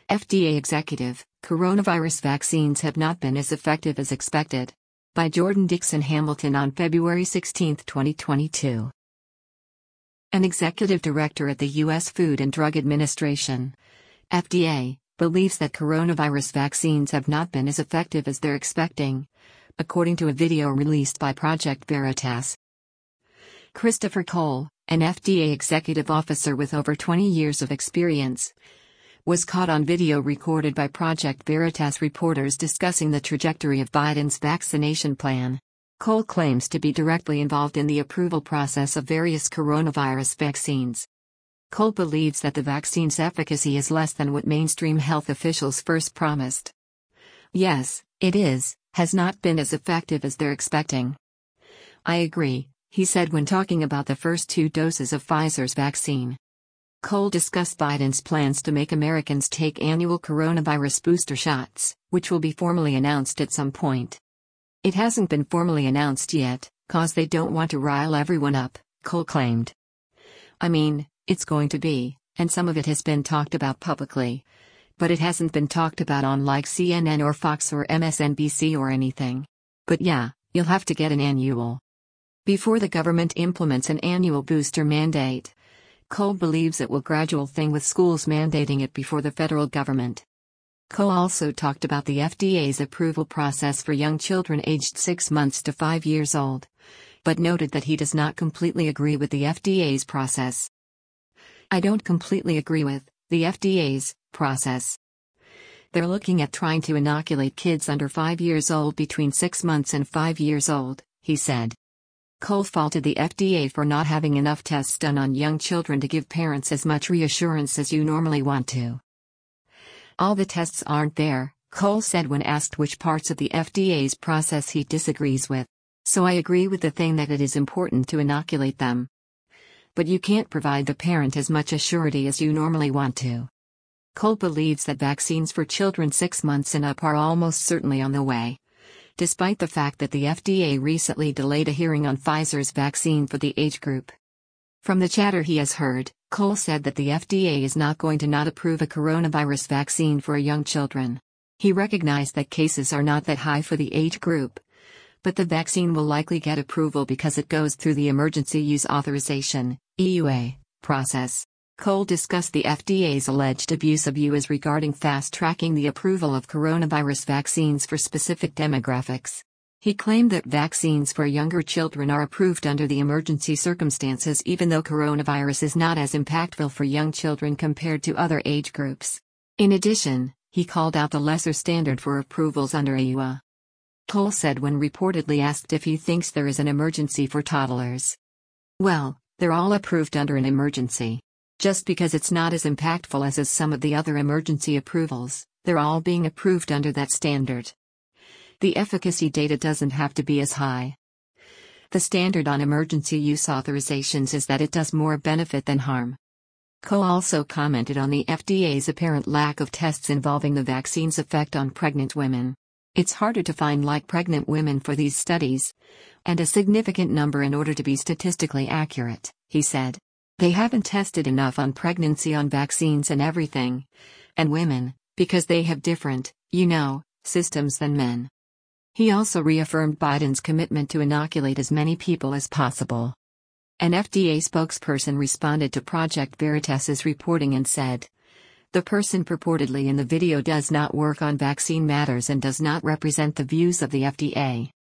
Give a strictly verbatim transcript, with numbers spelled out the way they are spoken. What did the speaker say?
F D A executive, coronavirus vaccines have not been as effective as expected. By Jordan Dixon Hamilton on February sixteenth, twenty twenty-two. An executive director at the U S Food and Drug Administration, F D A, believes that coronavirus vaccines have not been as effective as they're expecting, according to a video released by Project Veritas. Christopher Cole, an F D A executive officer with over twenty years of experience, was caught on video recorded by Project Veritas reporters discussing the trajectory of Biden's vaccination plan. Cole claims to be directly involved in the approval process of various coronavirus vaccines. Cole believes that the vaccine's efficacy is less than what mainstream health officials first promised. Yes, it is, has not been as effective as they're expecting. I agree, he said when talking about the first two doses of Pfizer's vaccine. Cole discussed Biden's plans to make Americans take annual coronavirus booster shots, which will be formally announced at some point. It hasn't been formally announced yet, cause they don't want to rile everyone up, Cole claimed. I mean, it's going to be, and some of it has been talked about publicly. But it hasn't been talked about on like C N N or Fox or M S N B C or anything. But yeah, you'll have to get an annual. Before the government implements an annual booster mandate, Cole believes it will gradual thing with schools mandating it before the federal government. Cole also talked about the F D A's approval process for young children aged six months to five years old, but noted that he does not completely agree with the F D A's process. I don't completely agree with the F D A's process. They're looking at trying to inoculate kids under five years old between six months and five years old, he said. Cole faulted the F D A for not having enough tests done on young children to give parents as much reassurance as you normally want to. All the tests aren't there, Cole said when asked which parts of the F D A's process he disagrees with. So I agree with the thing that it is important to inoculate them. But you can't provide the parent as much assurity as you normally want to. Cole believes that vaccines for children six months and up are almost certainly on the way, despite the fact that the F D A recently delayed a hearing on Pfizer's vaccine for the age group. From the chatter he has heard, Cole said that the F D A is not going to not approve a coronavirus vaccine for young children. He recognized that cases are not that high for the age group, but the vaccine will likely get approval because it goes through the Emergency Use Authorization (E U A) process. Cole discussed the F D A's alleged abuse of U S regarding fast-tracking the approval of coronavirus vaccines for specific demographics. He claimed that vaccines for younger children are approved under the emergency circumstances even though coronavirus is not as impactful for young children compared to other age groups. In addition, he called out the lesser standard for approvals under E U A. Cole said when reportedly asked if he thinks there is an emergency for toddlers. Well, they're all approved under an emergency. Just because it's not as impactful as as some of the other emergency approvals, they're all being approved under that standard. The efficacy data doesn't have to be as high. The standard on emergency use authorizations is that it does more benefit than harm. Cole also commented on the F D A's apparent lack of tests involving the vaccine's effect on pregnant women. It's harder to find like pregnant women for these studies, and a significant number in order to be statistically accurate, he said. They haven't tested enough on pregnancy on vaccines and everything, and women, because they have different, you know, systems than men. He also reaffirmed Biden's commitment to inoculate as many people as possible. An F D A spokesperson responded to Project Veritas's reporting and said, "The person purportedly in the video does not work on vaccine matters and does not represent the views of the F D A."